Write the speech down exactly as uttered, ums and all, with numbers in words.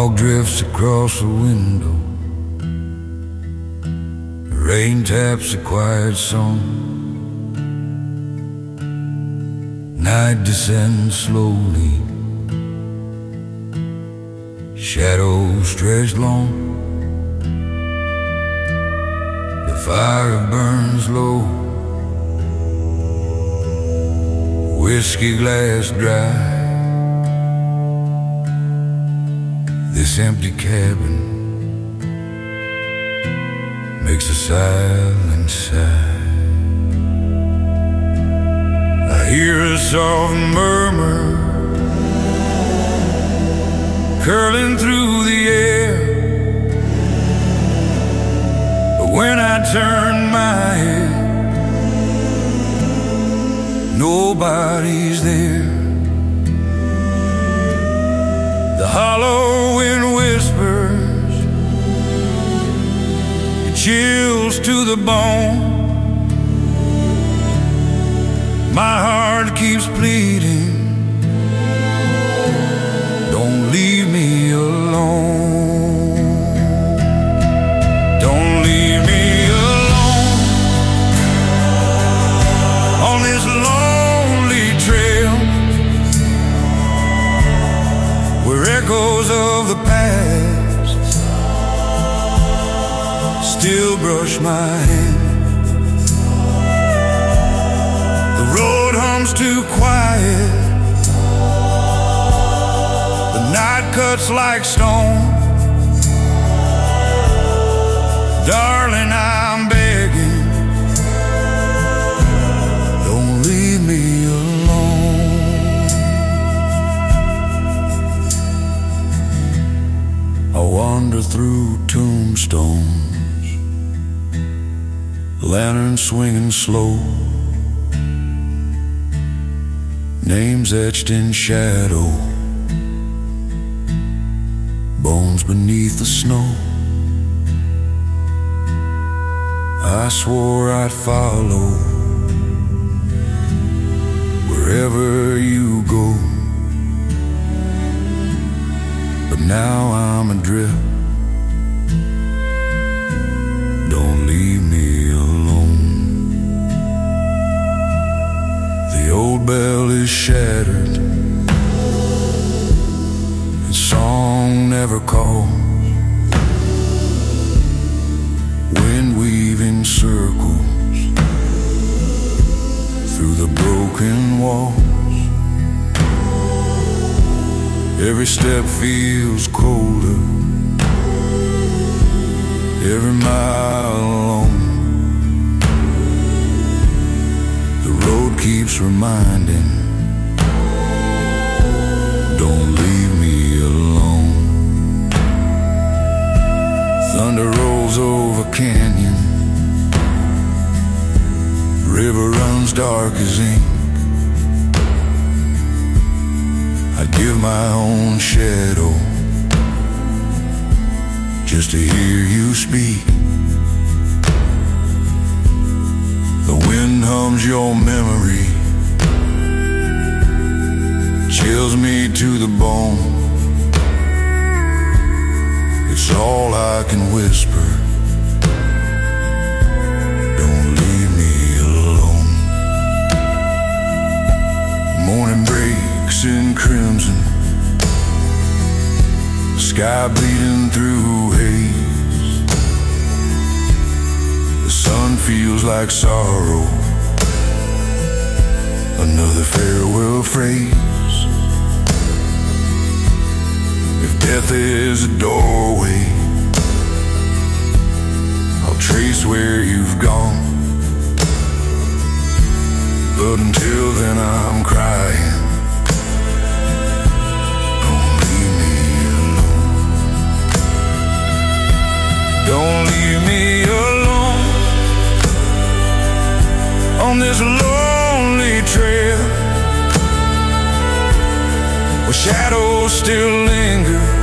Fog drifts across the window. The rain taps a quiet song. Night descends slowly. Shadows stretch long. The fire burns low. Whiskey glass dry. This empty cabin makes a silent sigh. I hear a soft murmur curling through the air, but when I turn my head, nobody's there. The hollow wind whispers, it chills to the bone. My heart keeps pleading, don't leave me alone. Don't leave me alone on this lonely trail, where echoes of the past still brush my hand. The road hums too quiet, the night cuts like stone. Darling, I'm begging, don't leave me alone. I wander through tombstones, lanterns swinging slow, names etched in shadow, bones beneath the snow. I swore I'd follow wherever you go, but now I'm adrift. Don't leave me alone. The old bell is shattered, its song never calls. Wind weaving circles through the broken walls. Every step feels colder, every mile alone. The road keeps reminding, don't leave me alone. Thunder rolls over canyon, river runs dark as ink. I'd give my own shadow just to hear you speak. The wind hums your memory, chills me to the bone. It's all I can whisper, don't leave me alone. Morning breaks in crimson, sky bleeding through haze. The sun feels like sorrow, another farewell phrase. If death is a doorway, I'll trace where you've gone. But until then I'm crying, don't leave me alone on this lonely trail, where shadows still linger